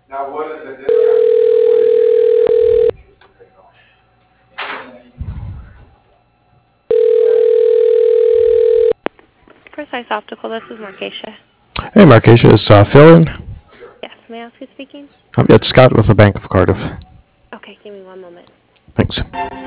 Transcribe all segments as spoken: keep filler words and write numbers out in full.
Now, what is the discount? What is Precise Optical, this is Markeisha. Hey, Markeisha, is uh, Phil in? Yes, may I ask who's speaking? Um, it's Scott with the Bank of Cardiff. Okay, give me one moment. Thanks.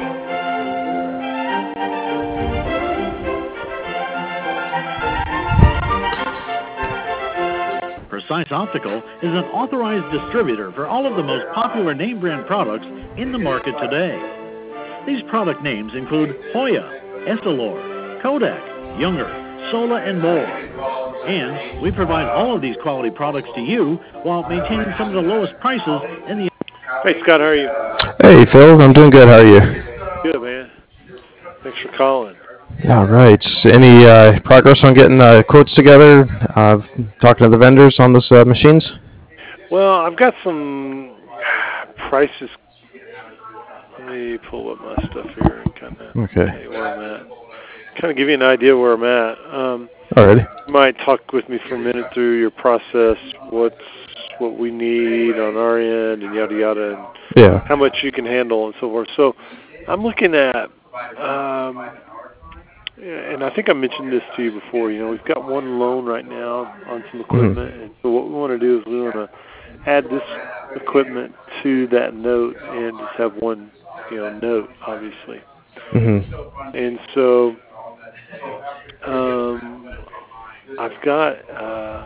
Precise Optical is an authorized distributor for all of the most popular name brand products in the market today. These product names include Hoya, Essilor, Kodak, Younger, Sola, and more. And we provide all of these quality products to you while maintaining some of the lowest prices in the... Hey, Scott, how are you? Hey, Phil, I'm doing good. How are you? Good, man. Thanks for calling. All right. Any uh, progress on getting uh, quotes together? Uh, talking to the vendors on those uh, machines? Well, I've got some prices. Let me pull up my stuff here and kind of Okay. tell you where I'm at. Kind of give you an idea where I'm at. Um, All right. you might talk with me for a minute through your process, what's what we need on our end, and yada yada, and Yeah. how much you can handle and so forth. So, I'm looking at. Um, Yeah, and I think I mentioned this to you before. You know, we've got one loan right now on some equipment, Mm-hmm. and so what we want to do is we want to add this equipment to that note and just have one, you know, note, obviously. Mm-hmm. And so um, I've got uh,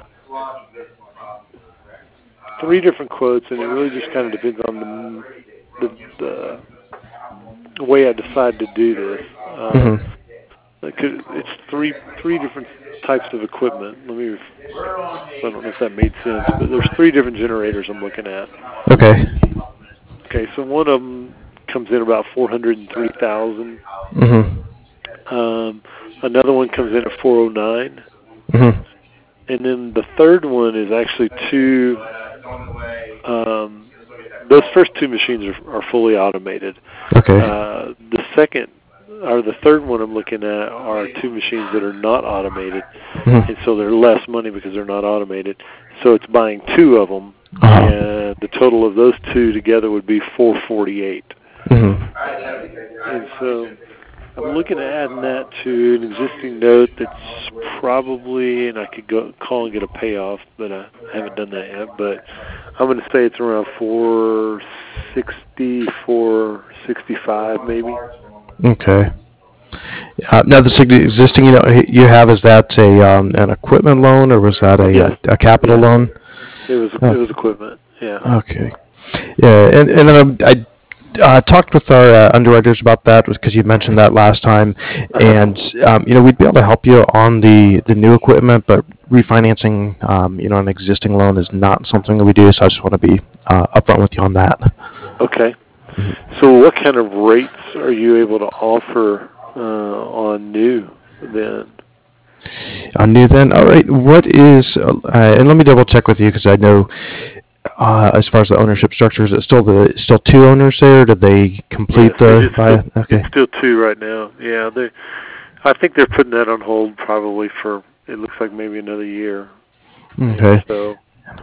three different quotes, and it really just kind of depends on the the, the way I decide to do this. Um, Mm-hmm. it's three three different types of equipment. Let me. I don't know if that made sense, but there's three different generators I'm looking at. Okay. Okay, so one of them comes in about four hundred and three thousand. Mm-hmm. Um, another one comes in at four oh nine, Mm-hmm. and then the third one is actually two. Um, those first two machines are, are fully automated. Okay. Uh, the second or the third one I'm looking at are two machines that are not automated, Mm-hmm. and so they're less money because they're not automated. So it's buying two of them, Uh-huh. and the total of those two together would be four forty-eight. Mm-hmm. And so I'm looking at adding that to an existing note that's probably, and I could go call and get a payoff, but I haven't done that yet. But I'm going to say it's around four sixty, four sixty-five, maybe. Okay. Uh, now, the sig- existing you know you have, is that a um, an equipment loan, or was that a Yes, a, a capital yes. loan? It was Oh, it was equipment. Yeah. okay. Yeah, and and then um, I uh, talked with our uh, underwriters about that because you mentioned that last time, Uh-huh. and um, you know we'd be able to help you on the the new equipment, but refinancing um, you know an existing loan is not something that we do. So I just want to be uh, upfront with you on that. Okay. Mhm. So what kind of rates are you able to offer uh, on new then? On new then, all right. What is uh, and let me double check with you because I know uh, as far as the ownership structure, is it still the still two owners there? Did they complete Yes, it the is buy? still it's Okay. still two right now. Yeah, they. I think they're putting that on hold probably for it looks like maybe another year. And Okay. so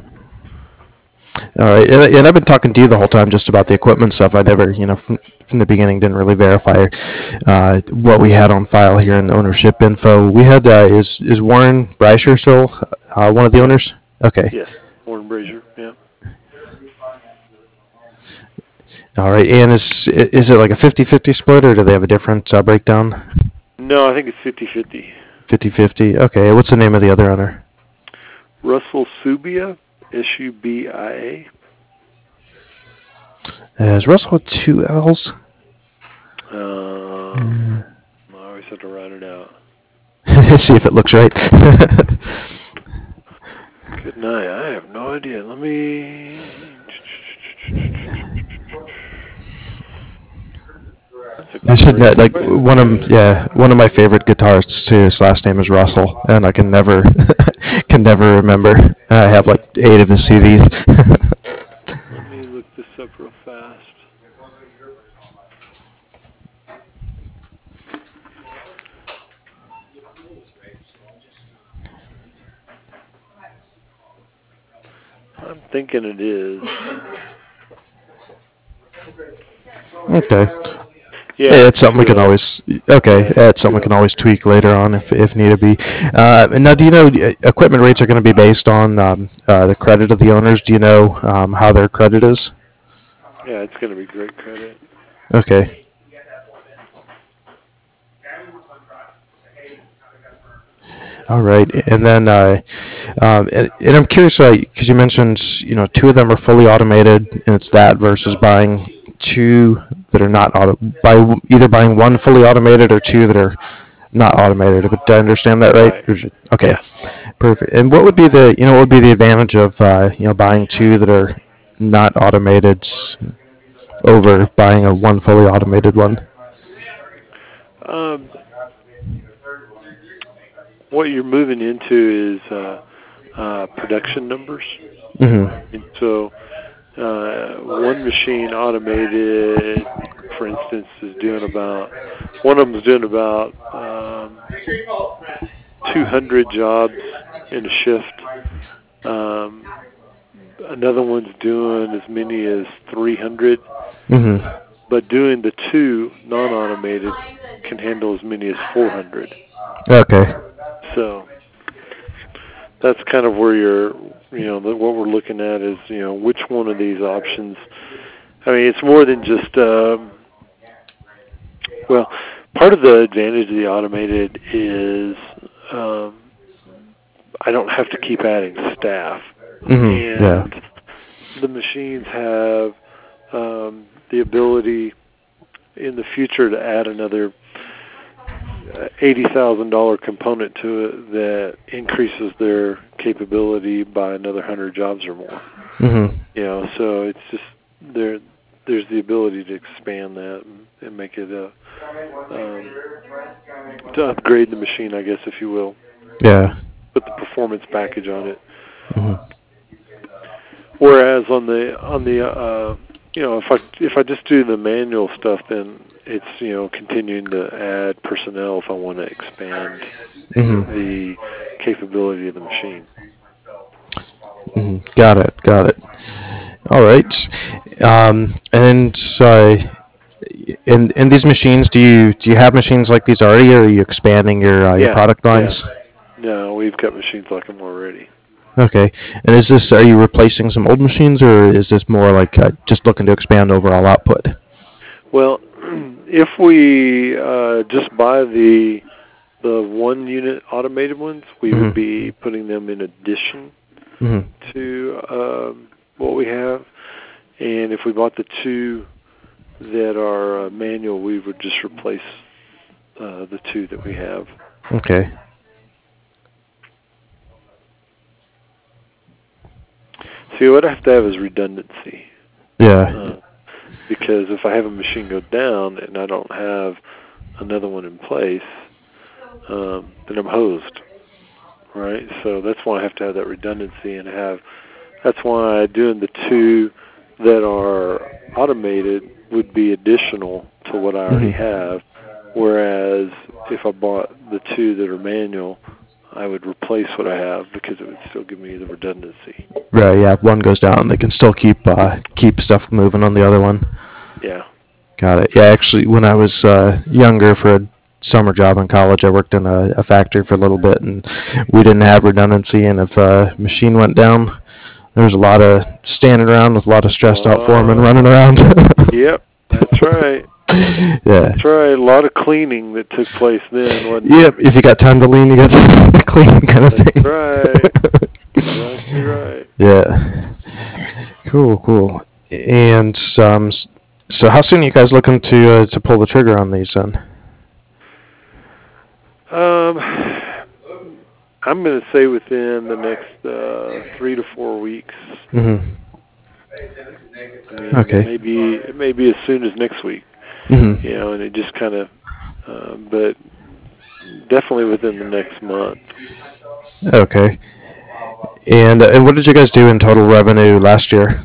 All right, and, and I've been talking to you the whole time just about the equipment stuff. I never, you know, from, from the beginning didn't really verify uh, what we had on file here in the ownership info. We had uh, is is Warren Breischer still uh, one of the yes, owners? Okay. yes, Warren Brazier. Yeah. All right, and is is it like a fifty-fifty split, or do they have a different uh, breakdown? No, I think it's fifty-fifty. Fifty-fifty. Okay, what's the name of the other owner? Russell Subia, S U B I A. Uh, is Russell with two L's? Um, Uh, I always have to write it out. see if it looks right. Good night. I have no idea. Let me. That's a I should know, great like question. one of yeah one of my favorite guitarists too. His last name is Russell, and I can never can never remember. I have like eight of his C Ds. Let me look this up real fast. I'm thinking it is. Okay. Yeah, Yeah, it's something we can uh, always. Okay, yeah, yeah, it's something we can always tweak later on if if need to be. Uh, and now, do you know uh, equipment rates are going to be based on um, uh, the credit of the owners? Do you know um, how their credit is? yeah, it's going to be great credit. Okay. All right, and then uh, um, and, and I'm curious because you mentioned you know two of them are fully automated, and it's that versus buying two that are not auto by w- either buying one fully automated or two that are not automated. Did I understand that right? Right. Or is it- Okay, Yeah. perfect. And what would be the you know what would be the advantage of uh, you know buying two that are not automated over buying a one fully automated one? Um, what you're moving into is uh, uh, production numbers. Mm-hmm. And so uh, one machine automated, for instance, is doing about, one of them is doing about um, two hundred jobs in a shift. Um, another one's doing as many as three hundred, Mm-hmm. but doing the two non-automated can handle as many as four hundred. Okay. So that's kind of where you're, you know, the, what we're looking at is, you know, which one of these options. I mean, it's more than just, um, well, part of the advantage of the automated is um, I don't have to keep adding staff. Mm-hmm. Yeah. And the machines have um, the ability in the future to add another eighty thousand dollars component to it that increases their capability by another one hundred jobs or more. Mm-hmm. You know, so it's just there. There's the ability to expand that and, and make it a um, to upgrade the machine, I guess, if you will. Yeah. Put the performance package on it. Mm-hmm. Whereas on the on the uh, you know, if I if I just do the manual stuff, then it's, you know, continuing to add personnel if I want to expand Mm-hmm. the capability of the machine. Mm-hmm. Got it. Got it. All right. Um, and uh, in in these machines, do you do you have machines like these already, or are you expanding your uh, your Yeah, product yeah. lines? No, we've got machines like them already. Okay. And is this are you replacing some old machines, or is this more like uh, just looking to expand overall output? Well, if we uh, just buy the the one unit automated ones, we would Mm-hmm. be putting them in addition Mm-hmm. to um, what we have. And if we bought the two that are uh, manual, we would just replace uh, the two that we have. Okay. See, what I have to have is redundancy. Yeah. Uh, because if I have a machine go down and I don't have another one in place, um, then I'm hosed, right? So that's why I have to have that redundancy and have. That's why doing the two that are automated would be additional to what I already Mm-hmm. have. Whereas if I bought the two that are manual, I would replace what I have because it would still give me the redundancy. Right. Yeah. If one goes down, they can still keep uh, keep stuff moving on the other one. Yeah. Got it. Yeah. Actually, when I was uh, younger, for a summer job in college, I worked in a, a factory for a little bit, and we didn't have redundancy. And if a machine went down, there was a lot of standing around with a lot of stressed out foremen Uh, running around. Yep, that's right. Yeah. That's right. A lot of cleaning that took place then, wasn't Yep. If you got time to lean, you got time to clean, kind of That's thing. right. Exactly right. Yeah. Cool. Cool. And um, s- so how soon are you guys looking to uh, to pull the trigger on these then? Um, I'm going to say within the next uh, three to four weeks. Mm-hmm. I mean, Okay. maybe it may be as soon as next week. Mm-hmm. You know, and it just kind of, uh, but definitely within the next month. Okay. And uh, and what did you guys do in total revenue last year?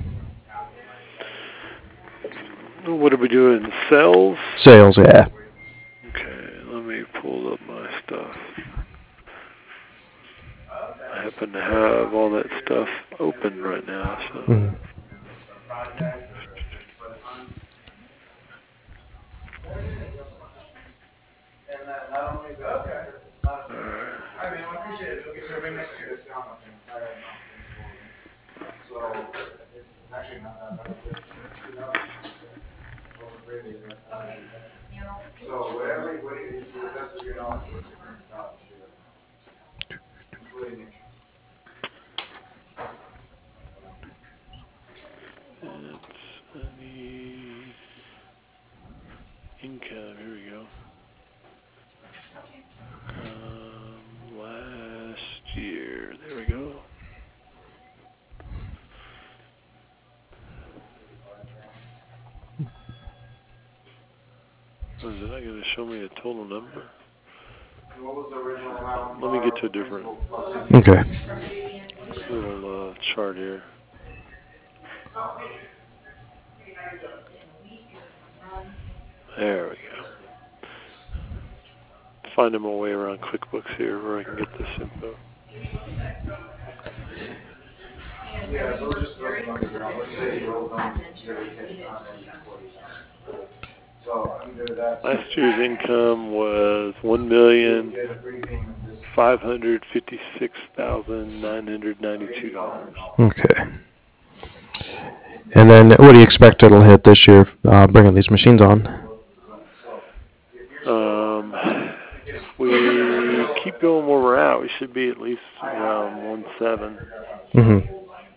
What are we doing? Sales? Sales, yeah. Okay, let me pull up my stuff. I have happen to have all that stuff open right now. So. Mhm. I mean, I appreciate it. It'll get survey next year. It's down up there. So, it's actually not that bad. So, whatever, what it is, to the best of your knowledge, what's your current balance here? Including interest. It's any income. Here we go. Um, last year. There we go. Oh, is it not going to show me a total number? What was the original amount? Let me get to a different Okay. little uh, chart here. There we go. Finding my way around QuickBooks here where I can get this info. Yeah, so we're just throwing numbers around. Let's say you roll down zero K on forty thousand. So under that. Last year's income was one million five hundred fifty-six thousand nine hundred ninety-two dollars. Okay. And then what do you expect it'll hit this year, uh, bringing these machines on? Um, if we keep going where we're at, we should be at least around one seven. Mm-hmm.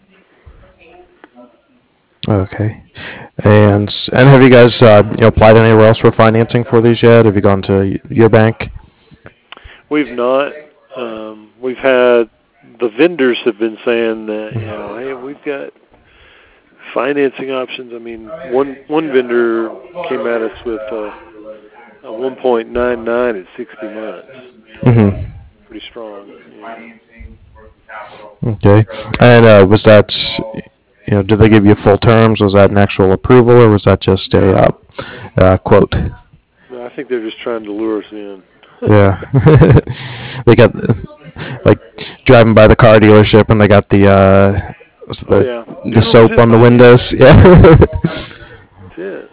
Okay. And and have you guys uh, you know, applied anywhere else for financing for these yet? Have you gone to your bank? We've not. Um, we've had the vendors have been saying that, you know, hey, we've got financing options. I mean, one one vendor came at us with a, a one point nine nine at sixty months. Mm-hmm. Pretty strong. Yeah. Okay. And uh, was that, you know, did they give you full terms? Was that an actual approval, or was that just a uh, uh, quote? No, I think they're just trying to lure us in. Yeah. They got, like, driving by the car dealership, and they got the, uh, what's the, Oh, yeah. the soap on the windows. Yeah. That's it.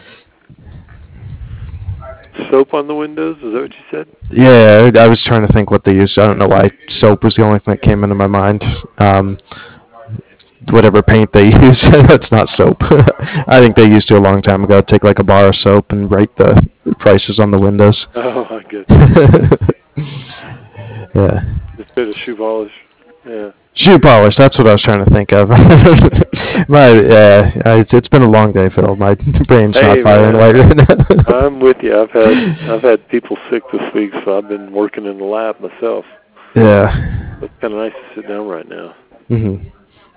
Soap on the windows? Is that what you said? Yeah, I was trying to think what they used. I don't know why soap was the only thing that came into my mind. Um, whatever paint they use, that's not soap. I think they used to a long time ago. Take like a bar of soap and write the prices on the windows. Oh, my goodness. Yeah. Just a bit of shoe polish. Yeah. Shoe polish, that's what I was trying to think of. My, yeah, it's, it's been a long day, Phil. My brain's Hey, not firing man, right now. I'm with you. I've had I've had people sick this week, so I've been working in the lab myself. Yeah. It's kind of nice to sit down right now. Mhm.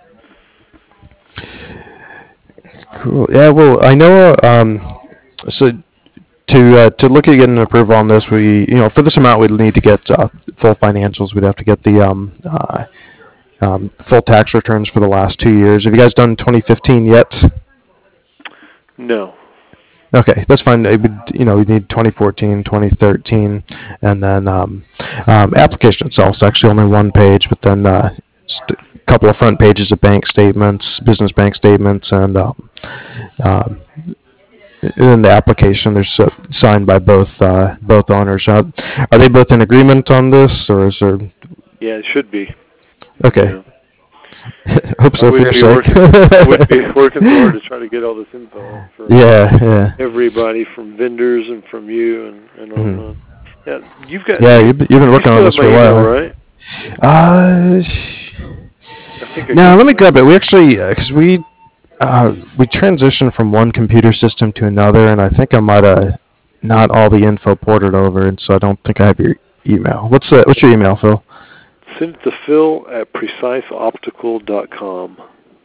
Cool. Yeah. Well, I know. Um. So to uh, to look at getting an approval on this, we you know for this amount we'd need to get uh, full financials. We'd have to get the um. Uh, Um, full tax returns for the last two years. Have you guys done twenty fifteen yet? No. Okay, that's fine. It would, you know, we need twenty fourteen, twenty thirteen, and then um, um, application itself is actually only one page, but then uh, just a couple of front pages of bank statements, business bank statements, and um, um, in the application there's uh, signed by both uh, both owners. Uh, are they both in agreement on this, or is there? Yeah, it should be. Okay. Yeah. Hope so I for would your be sake. working, I would be working so hard to try to get all this info for Yeah, yeah. everybody from vendors and from you and, and on Mhm. and on. Yeah, you've got. Yeah, you've, you've been working you on this still for a have my while. email, right? Uh, I think I no, got let me it. grab it. We actually, because we uh, we transitioned from one computer system to another, and I think I might have not all the info ported over, and so I don't think I have your email. What's the, what's your email, Phil? Send it to Phil at precise optical dot com.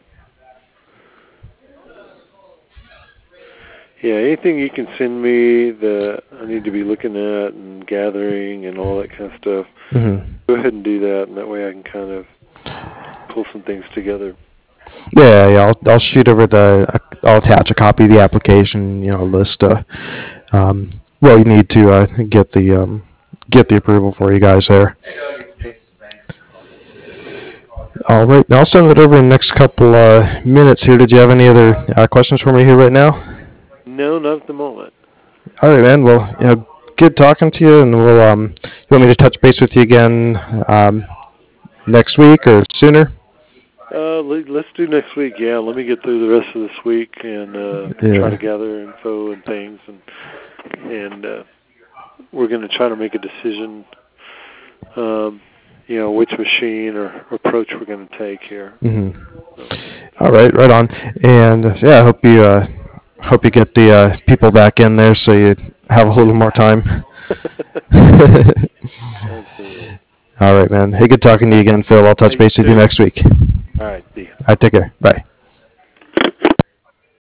Yeah, anything you can send me that I need to be looking at and gathering and all that kind of stuff, Mm-hmm. go ahead and do that, and that way I can kind of pull some things together. Yeah, yeah. I'll I'll shoot over the. I'll attach a copy of the application. You know, list. Uh, um, well, you need to uh, get the um, get the approval for you guys there. All right. I'll send it over in the next couple uh, minutes here. Did you have any other uh, questions for me here right now? No, not at the moment. All right, man. Well, you know, good talking to you, and we'll. Um, you want me to touch base with you again um, next week or sooner? Uh, let, let's do next week. Yeah, let me get through the rest of this week and uh, Yeah. try to gather info and things, and and uh, we're going to try to make a decision. Um, you know, which machine or approach we're going to take here. Mm-hmm. All right, right on. And uh, yeah, I hope you uh, hope you get the uh, people back in there so you have a little more time. Absolutely. All right, man. Hey, good talking to you again, Phil. I'll touch Thanks, base with you Jim. next week. All right, see ya. All right, take care. Bye.